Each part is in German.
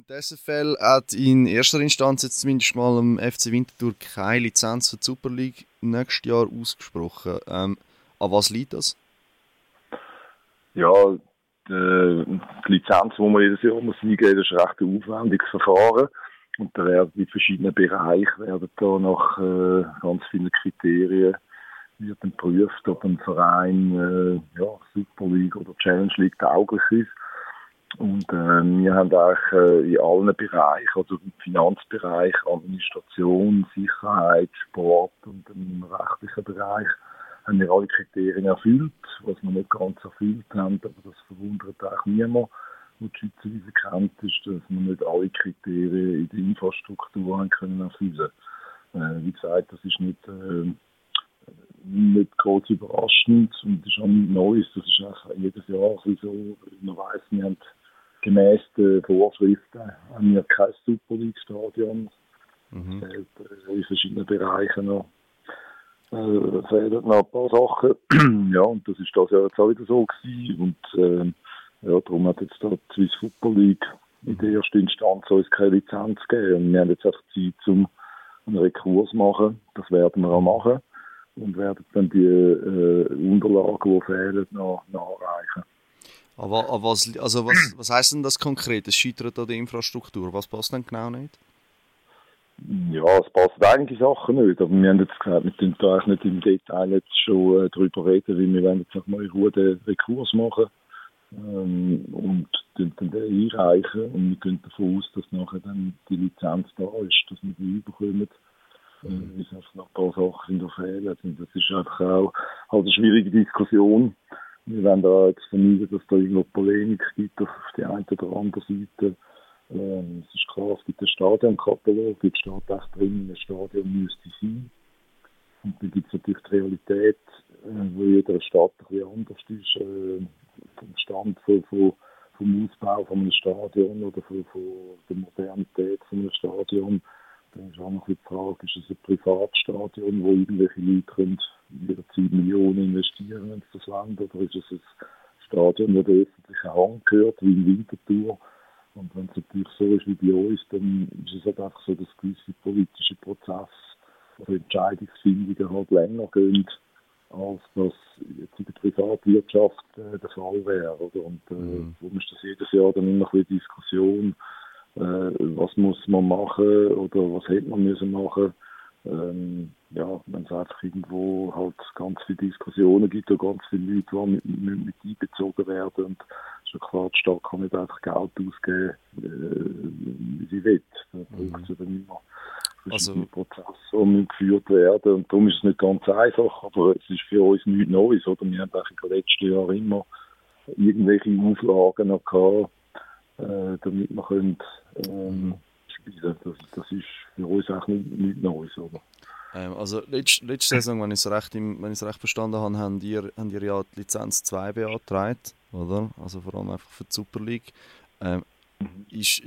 Die SFL hat in erster Instanz jetzt zumindest mal am FC Winterthur keine Lizenz für die Super League nächstes Jahr ausgesprochen. An was liegt das? Ja, die Lizenz, die man jedes Jahr muss eingeben muss, ist ein recht aufwendiges Verfahren. Und da werden in verschiedenen Bereichen werden da nach ganz vielen Kriterien wird dann geprüft, ob ein Verein Super League oder Challenge League tauglich ist. Und wir haben eigentlich in allen Bereichen, also im Finanzbereich, Administration, Sicherheit, Sport und im rechtlichen Bereich, haben wir alle Kriterien erfüllt. Was wir nicht ganz erfüllt haben, aber das verwundert auch niemand, der die Schweizerweise kennt, ist, dass wir nicht alle Kriterien in der Infrastruktur haben können erfüllen. Wie gesagt, das ist nicht groß überraschend und ist auch nichts Neues. Das ist auch jedes Jahr so. Man weiss, wir haben gemäss den Vorschriften haben wir kein Super League-Stadion. In verschiedenen Bereichen noch. Fehlen noch ein paar Sachen. Ja, und das ist das Jahr jetzt auch wieder so gewesen. Und darum hat jetzt da die Swiss Football League in der ersten Instanz uns keine Lizenz gegeben. Und wir haben jetzt auch Zeit, um einen Rekurs zu machen. Das werden wir auch machen. Und werden dann die Unterlagen, die fehlen, noch nachreichen. Aber was heisst denn das konkret? Es scheitert an der Infrastruktur. Was passt denn genau nicht? Ja, es passen einige Sachen nicht. Aber wir haben jetzt gesagt, wir können da nicht im Detail jetzt schon darüber reden, weil wir werden jetzt mal in Ruhe den Rekurs machen und dann den einreichen. Und wir gehen davon aus, dass nachher dann die Lizenz da ist, dass wir die bekommen. Es sind einfach noch ein paar Sachen die fehlen. Das ist einfach auch halt eine schwierige Diskussion. Wir wollen da jetzt vermeiden, dass da irgendwo Polemik gibt auf die eine oder andere Seite. Es ist klar, es gibt einen Stadionkatalog, es steht echt drin, ein Stadion müsste sein. Und dann gibt es natürlich die Realität, wo jeder Stadt ein bisschen anders ist, vom Stand vom Ausbau von einem Stadion oder von der Modernität von einem Stadion. Dann ist auch noch die Frage, ist es ein Privatstadion, wo irgendwelche Leute können jederzeit Millionen investieren, wenn sie das wollen, oder ist es ein Stadion, das der öffentlichen Hand gehört, wie in Winterthur? Und wenn es natürlich so ist wie bei uns, dann ist es halt einfach so, dass gewisse politische Prozesse oder Entscheidungsfindungen halt länger gehen, als das jetzt in der Privatwirtschaft der Fall wäre. Oder? Und darum ist das jedes Jahr dann immer eine Diskussion, was muss man machen oder was hätte man müssen machen. Wenn es einfach irgendwo halt ganz viele Diskussionen gibt und ganz viele Leute, die mit einbezogen werden. Und es ist ja klar, die Stadt kann nicht einfach Geld ausgeben, wie sie will. Da braucht es dann immer verschiedene Prozesse, die geführt werden. Und darum ist es nicht ganz einfach, aber es ist für uns nichts Neues. Oder? Wir haben in den letzten Jahren immer irgendwelche Auflagen noch gehabt, damit wir können, spielen. Das ist für uns auch nicht Neues. Oder? Also letzte Saison, wenn ich es recht verstanden habe, haben ihr ja die Lizenz 2 beantragt, oder? Also vor allem einfach für die Super League. Ist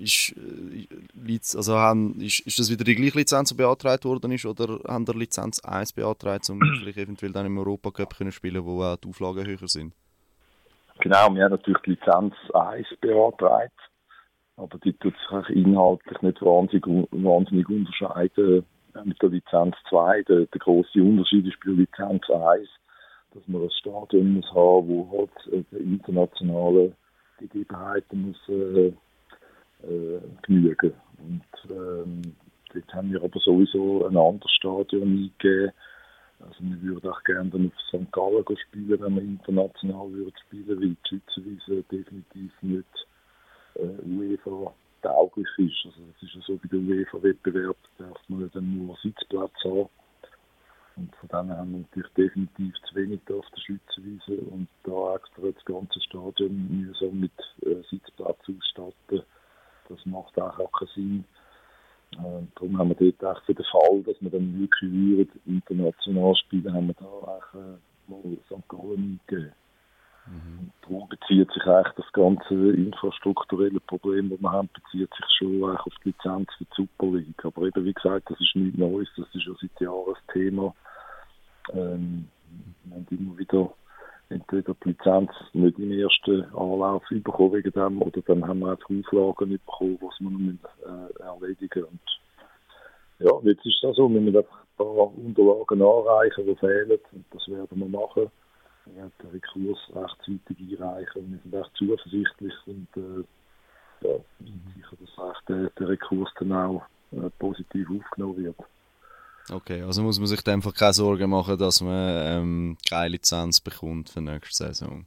das wieder die gleiche Lizenz, die beantragt worden ist, oder haben ihr Lizenz 1 beantragt, um vielleicht eventuell dann im Europacup zu spielen, wo auch die Auflagen höher sind? Genau, wir haben natürlich die Lizenz 1 beantragt, aber die tut sich inhaltlich nicht wahnsinnig unterscheiden mit der Lizenz 2. Der grosse Unterschied ist bei der Lizenz 1, dass man ein Stadion muss haben, wo halt internationale Gegebenheiten muss genügen. Und dort haben wir aber sowieso ein anderes Stadion eingegeben. Also wir würden auch gerne dann auf St. Gallen spielen, wenn wir international würden spielen, weil die Schweizerweise definitiv nicht UEFA-tauglich ist. Also es ist ja so, bei der UEFA-Wettbewerb darf man dann nur Sitzplatz haben. Und von dem haben wir natürlich definitiv zu wenig auf der Schweizerweise und da extra das ganze Stadion mühsam mit Sitzplatz ausstatten. Das macht auch keinen Sinn. Darum haben wir dort auch für den Fall, dass wir dann wirklich international spielen, haben wir da auch mal St. Gallen eingegeben. Darum bezieht sich eigentlich das ganze infrastrukturelle Problem, das wir haben, bezieht sich schon auf die Lizenz für die Super League. Aber eben, wie gesagt, das ist nichts Neues, das ist ja seit Jahren ein Thema. Wir haben immer wieder entweder die Lizenz nicht im ersten Anlauf bekommen wegen dem, oder dann haben wir auch die Auflagen bekommen, was wir noch erledigen müssen. Und ja, jetzt ist es auch so, wir müssen einfach ein paar Unterlagen anreichen, die fehlen, und das werden wir machen. Wir werden den Rekurs rechtzeitig einreichen und wir sind echt zuversichtlich und ja, sicher, dass echt der Rekurs dann auch positiv aufgenommen wird. Okay, also muss man sich dann einfach keine Sorgen machen, dass man keine Lizenz bekommt für nächste Saison?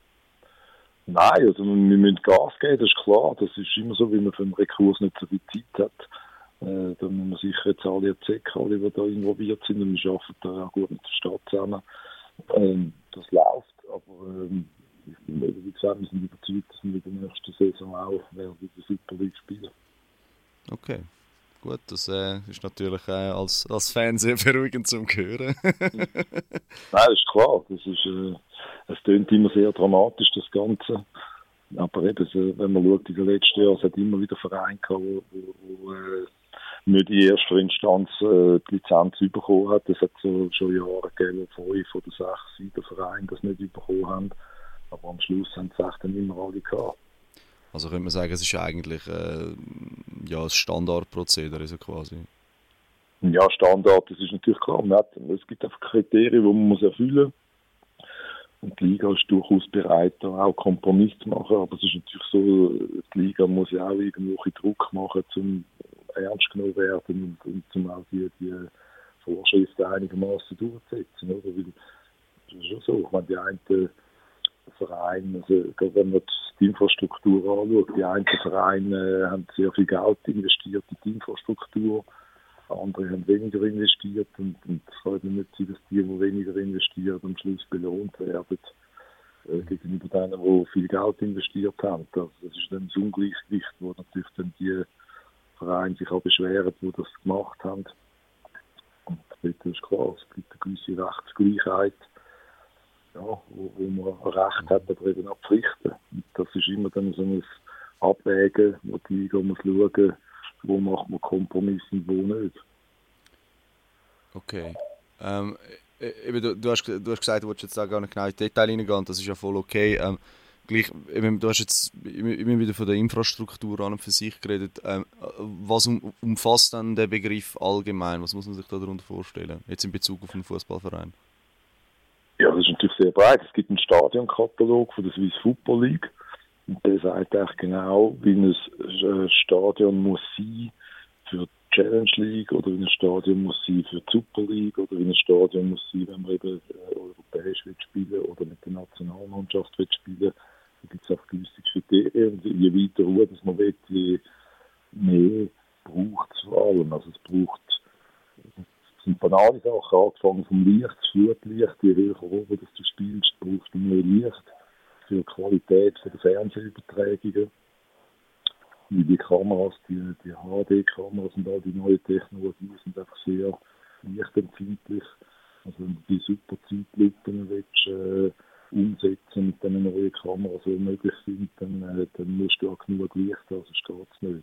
Nein, also wir müssen Gas geben, das ist klar. Das ist immer so, wie man für einen Rekurs nicht so viel Zeit hat. Da müssen wir sicher jetzt alle checken, alle, die da involviert sind, und wir arbeiten da auch gut mit der Stadt zusammen. Das läuft, aber wie gesagt, wir sind überzeugt, dass wir in der nächsten Saison auch werden in der Super League spielen. Okay, gut, das ist natürlich als Fan sehr beruhigend zum Hören. Nein, das ist klar, es tönt immer sehr dramatisch, das Ganze. Aber eben, wenn man schaut, in den letzten Jahren, es hat immer wieder Vereine gehabt, wo nicht in erster Instanz die Lizenz bekommen hat. Es hat so schon Jahre gegeben, wo 5 oder 6 Vereine das nicht bekommen haben. Aber am Schluss haben es echt dann immer alle gehabt. Also könnte man sagen, es ist eigentlich ja, ein Standardprozedere so quasi. Ja, Standard, das ist natürlich klar. Es gibt einfach Kriterien, die man erfüllen muss. Und die Liga ist durchaus bereit, da auch Kompromiss zu machen. Aber es ist natürlich so, die Liga muss ja auch irgendwo Druck machen, um ernst genommen werden und um auch die Vorschriften einigermaßen durchzusetzen. Oder? Weil, das ist schon so. Ich meine, die einen Vereine, also gerade wenn man die Infrastruktur anschaut, die einen Vereine haben sehr viel Geld investiert in die Infrastruktur, andere haben weniger investiert und es kann eben nicht sein, dass die weniger investieren, am Schluss belohnt werden gegenüber denen, die viel Geld investiert haben. Also das ist dann das Ungleichgewicht, wo natürlich dann die Vereine sich auch beschweren, die das gemacht haben. Und das ist klar, es gibt eine gewisse Rechtsgleichheit, ja, wo man Recht hat, aber eben auch Pflichten. Und das ist immer dann so ein Abwägen, wo die Liga muss schauen, wo macht man Kompromisse und wo nicht. Okay. Eben, du hast gesagt, du wolltest jetzt da gar nicht genau in die Details reingehen, das ist ja voll okay. Gleich, eben, du hast jetzt immer wieder von der Infrastruktur an und für sich geredet. Was umfasst dann der Begriff allgemein? Was muss man sich da darunter vorstellen? Jetzt in Bezug auf einen Fußballverein? Ja, das ist natürlich sehr breit. Es gibt einen Stadionkatalog von der Swiss Football League. Und der sagt eigentlich genau, wie ein Stadion muss sein für die Challenge League oder wie ein Stadion muss sein für die Super League oder wie ein Stadion muss sein, wenn man eben europäisch spielen oder mit der Nationalmannschaft spielen. Da gibt es auch gewisse Kriterien. Und je weiter Ruhe dass man will, je mehr braucht es vor allem. Also es braucht, das sind banale Sachen, angefangen vom Licht, das Flutlicht, je höher oben das du spielst, brauchst du mehr Licht für die Qualität der Fernsehübertragungen. Wie die Kameras, die HD-Kameras und all die neuen Technologien sind einfach sehr lichtempfindlich. Also wenn du die super Zeitlupen willst, umsetzen mit den neuen Kameras, die möglich sind, dann musst du auch genug Licht haben, sonst geht es nicht.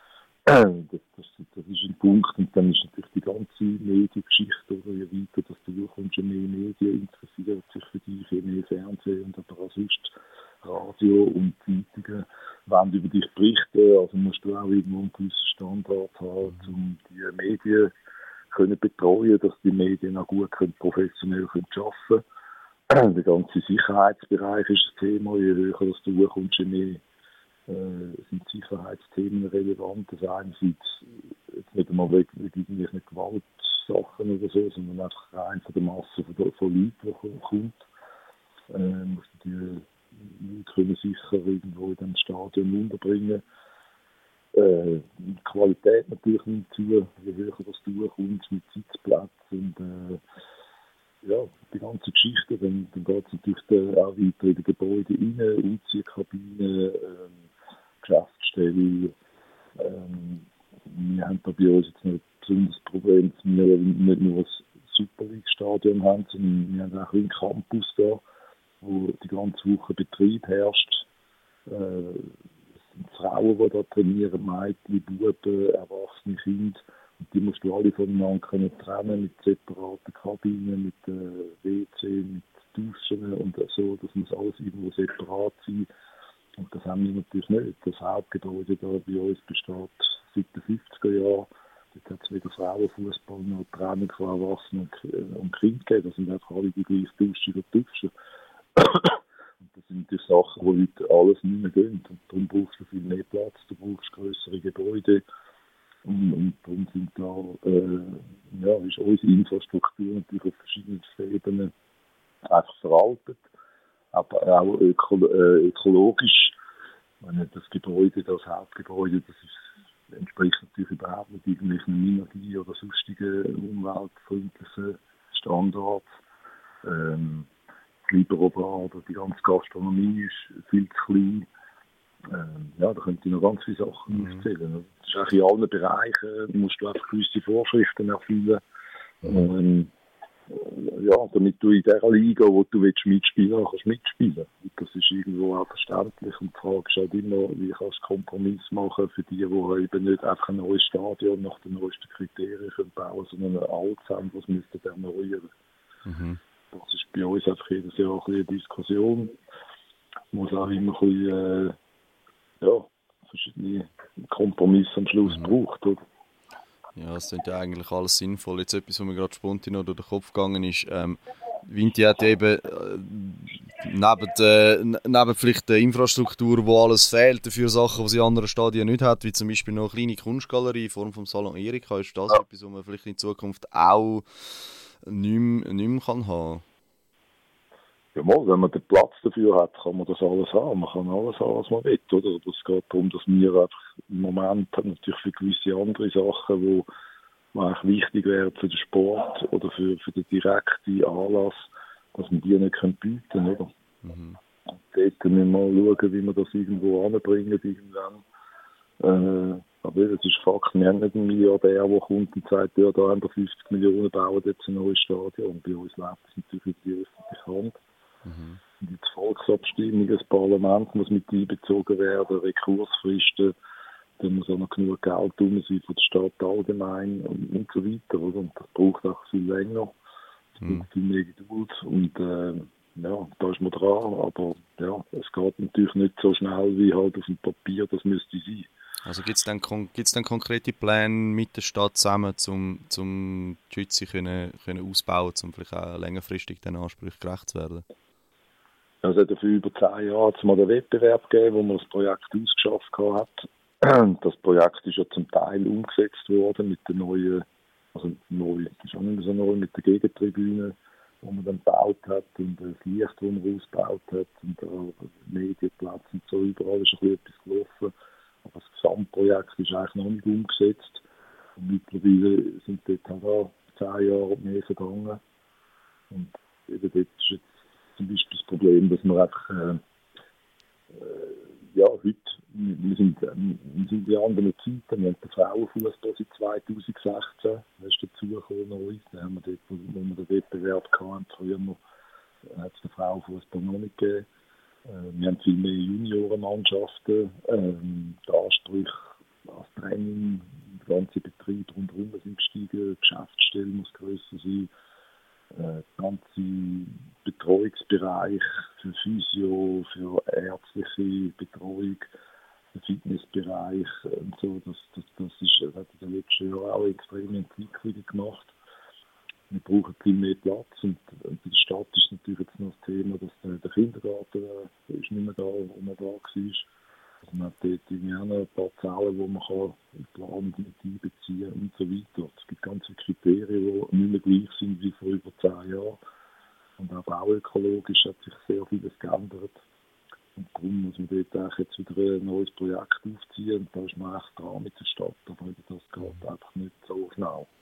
Das ist ein Punkt. Und dann ist natürlich die ganze Mediengeschichte, oder je weiter dass du durchkommst, je mehr Medien interessiert sich für dich, je mehr Fernsehen und aber auch sonst Radio und Zeitungen wollen über dich berichten. Also musst du auch irgendwo einen gewissen Standard haben, um die Medien können betreuen, dass die Medien auch gut professionell arbeiten können. Der ganze Sicherheitsbereich ist ein Thema. Je höher dass du hochkommst, je mehr sind Sicherheitsthemen relevant. Das einerseits jetzt nicht einmal wegen irgendwelchen Gewaltsachen oder so, sondern einfach rein von der Masse von Leuten, die kommt. Musst du die Leute können sicher irgendwo in dem Stadion unterbringen. Die Qualität natürlich nimmt zu, je höher das du kommst mit Sitzplätzen und ja, die ganze Geschichte, dann geht es natürlich auch weiter in die Gebäude rein, Umziehkabinen, Geschäftsstellen. Wir haben da bei uns jetzt nicht besonders Problem, dass wir nicht nur ein Super League-Stadion haben, sondern wir haben auch einen Campus da, wo die ganze Woche Betrieb herrscht. Es sind Frauen, die da trainieren, Mädchen, Buben, erwachsene Kinder. Und die musst du alle voneinander trennen mit separaten Kabinen, mit WC, mit Duschen und so, das muss alles irgendwo separat sein. Und das haben wir natürlich nicht. Das Hauptgebäude da bei uns besteht seit den 50er Jahren. Dort hat es weder Frauenfußball noch Training von Erwachsenen und Kindern gegeben. Das sind einfach alle die gleiche Dusche oder Duschen. Und das sind die Sachen, die heute alles nicht mehr gehen. Und darum brauchst du viel mehr Platz, du brauchst größere Gebäude. Und darum sind da, ist unsere Infrastruktur natürlich auf verschiedensten Ebenen einfach veraltet. Aber auch ökologisch. Das Gebäude, das Hauptgebäude, entspricht natürlich überhaupt nicht irgendwelchen Energie- oder sonstigen umweltfreundlichen Standards. Die Liberobrat oder die ganze Gastronomie ist viel zu klein. Da könnte ich noch ganz viele Sachen aufzählen. Das ist eigentlich in allen Bereichen, musst du einfach gewisse Vorschriften erfüllen. Damit du in dieser Liga, wo du mitspielen willst, kannst mitspielen. Und das ist irgendwo auch verständlich. Und die Frage ist halt immer, wie kannst du Kompromiss machen für die eben nicht einfach ein neues Stadion nach den neuesten Kriterien bauen, sondern ein altes haben, was müsste erneuern. Das ist bei uns einfach jedes Jahr eine Diskussion. Muss auch immer ein bisschen, verschiedene Kompromisse am Schluss braucht, oder? Ja, es klingt ja eigentlich alles sinnvoll. Jetzt etwas, was mir gerade spontan noch durch den Kopf gegangen ist. Vinti hat eben neben vielleicht der Infrastruktur, wo alles fehlt, dafür Sachen, die sie in anderen Stadien nicht hat, wie zum Beispiel noch eine kleine Kunstgalerie in Form vom Salon Erika. Ist das etwas, was man vielleicht in Zukunft auch nicht mehr haben kann? Ja, mal, wenn man den Platz dafür hat, kann man das alles haben. Man kann alles haben, was man will, oder? Aber es geht darum, dass wir einfach im Moment natürlich für gewisse andere Sachen, die eigentlich wichtig wären für den Sport oder für den direkten Anlass, dass wir die nicht bieten können, oder? Und dort müssen wir schauen, wie wir das irgendwo anbringen irgendwann. Aber das ist Fakt, wir haben nicht einen Milliardär, der kommt und sagt, ja, da haben wir 50 Millionen, bauen jetzt ein neues Stadion. Und bei uns läuft das natürlich in die öffentliche Hand. Und jetzt Volksabstimmung, das Parlament muss mit einbezogen werden, Rekursfristen, dann muss auch noch genug Geld drin sein von der Stadt allgemein und so weiter. Oder? Und das braucht auch viel länger, das braucht viel mehr Geduld und da ist man dran, aber ja, es geht natürlich nicht so schnell wie halt auf dem Papier, das müsste sein. Also gibt es dann konkrete Pläne mit der Stadt zusammen, um die Schütze können ausbauen, um vielleicht auch längerfristig den Ansprüchen gerecht zu werden? Es hat vor über 10 Jahren mal den Wettbewerb gegeben, wo man das Projekt ausgeschafft hat. Das Projekt ist ja zum Teil umgesetzt worden mit der neuen, also neu, das ist auch nicht mehr so neu, mit der Gegentribüne, die man dann gebaut hat und das Licht, das man ausgebaut hat und Medienplatz und so, überall ist ein bisschen etwas gelaufen. Aber das Gesamtprojekt ist eigentlich noch nicht umgesetzt. Und mittlerweile sind dort auch 10 Jahre und mehr vergangen. Und eben dort ist jetzt zum Beispiel das Problem, dass wir einfach, heute, wir sind in anderen Zeiten, wir haben den Frauenfußball seit 2016, das ist dazugekommen neu, da haben wir dort, wo wir den Wettbewerb hatten, früher hat es den Frauenfußball noch nicht gegeben. Wir haben viel mehr Juniorenmannschaften, die Ansprüche als Training, der ganze Betrieb rundherum sind gestiegen, die Geschäftsstelle muss grösser sein, der ganze Betreuungsbereich für Physio, für ärztliche Betreuung, der Fitnessbereich und so, das hat in den letzten Jahren auch extreme Entwicklungen gemacht. Wir brauchen viel mehr Platz und bei der Stadt ist natürlich jetzt noch das Thema, dass der Kindergarten ist nicht mehr da, wo man da war. Also man hat dort irgendwie auch noch ein paar Zahlen, die man kann in die Planung mit einbeziehen und so weiter. Es gibt ganz viele Kriterien, die nicht mehr gleich sind wie vor über 10 Jahren. Und auch bauökologisch hat sich sehr vieles geändert. Und darum muss man dort auch jetzt wieder ein neues Projekt aufziehen. Und da ist man echt dran mit der Stadt, aber das geht einfach nicht so schnell.